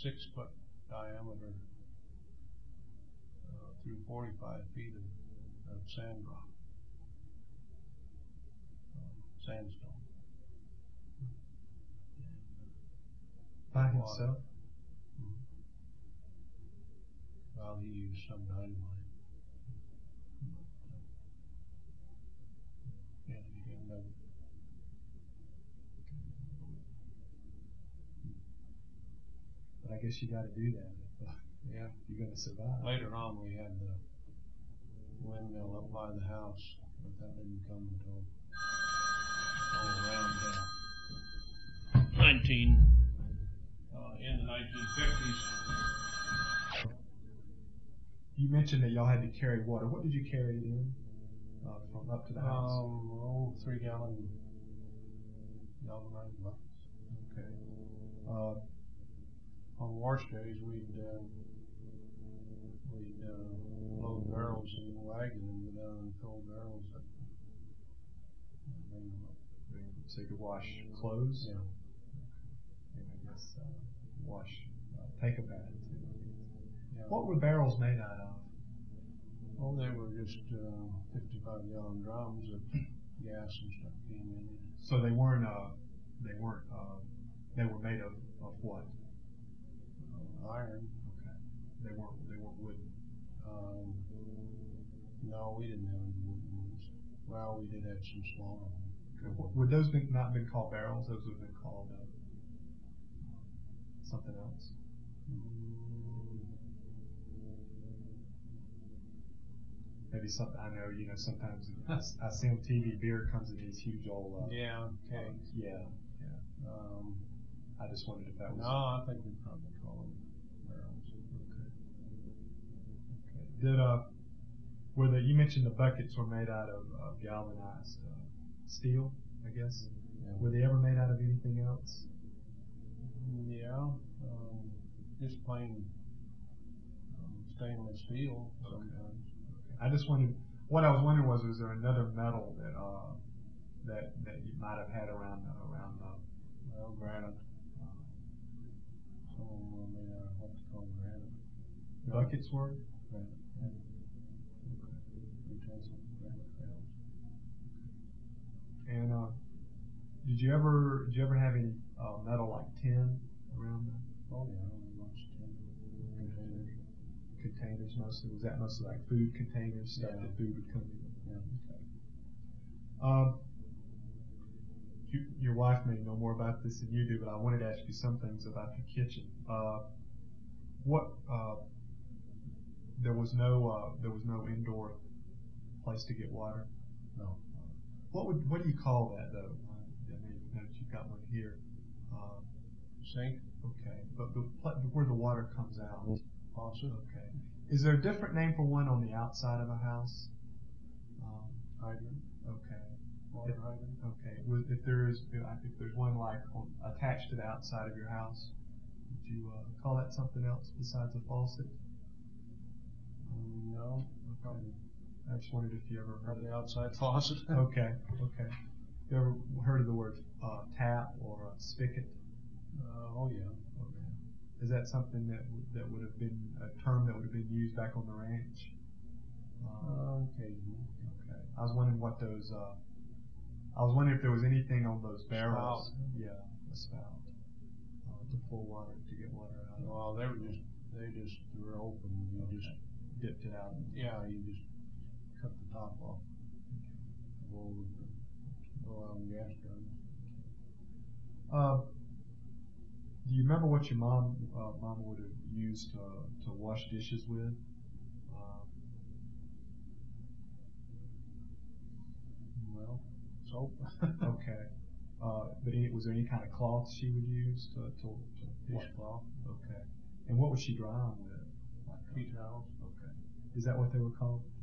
6-foot diameter through 45 feet of sand rock, sandstone. By himself? Well, he used some dynamite. Yeah, he didn't know. But I guess you got to do that if you're going to survive. Later on, we had the windmill up by the house, but that didn't come until around in the 1950s. You mentioned that y'all had to carry water. What did you carry it in from up to the house? 3-gallon galvanized buckets. Okay. On wash days, we'd load barrels in the wagon and go down and fill barrels up and bring them up. So you could wash clothes? Yeah. And I guess take a bath too. Yeah. What were barrels made out of? Oh, they were just 55-gallon drums that gas and stuff came in. So they were made of what? Iron. Okay. They weren't wooden. No, we didn't have any wooden ones. Well, we did have some smaller ones. Okay. Would those not been called barrels? Those would have been called something else. Maybe something. I know. Sometimes I see on TV beer comes in these huge old. Kegs. Yeah. I just wondered if that was. No, I think we'd probably call them barrels. Okay. You mentioned the buckets were made out of galvanized steel, I guess. Yeah. Were they ever made out of anything else? Yeah, just plain stainless steel sometimes. Okay. I just wondered. What I was wondering was there another metal that you might have had around? Well, granite. Some of them were made out of what's called granite. Buckets were? Granite. Yeah. Okay. Utensil granite rails. And did you ever have any metal like tin around them? Oh yeah, lots of tin containers. Containers mostly. Was that mostly like food containers, stuff that food would come in? Yeah. Okay. Your wife may know more about this than you do, but I wanted to ask you some things about the kitchen. There was no indoor place to get water. No. What do you call that though? I mean, now that you've got one here. Sink. Okay, but where the water comes out. Faucet. Okay. Is there a different name for one on the outside of a house? Hydrant. Okay. Water hydrant. Okay. If there's one like attached to the outside of your house, would you call that something else besides a faucet? No. Okay. I just wondered if you ever heard Probably outside faucet. Okay. You ever heard of the word tap or spigot? Oh yeah. Okay. Is that something that would have been a term that would have been used back on the ranch? Occasionally. Okay. I was wondering what those. I was wondering if there was anything on those barrels. Spout. Yeah, a spout to pull water to get water out. Well, they were open. You just dipped it out. Yeah, you just cut the top off. Go out and gas guns. Do you remember what your mama would have used to wash dishes with? Well, soap. Okay. But was there any kind of cloth she would use to Dishcloth. Okay. And what would she dry them with? Tea towels. Okay. Is that what they were called?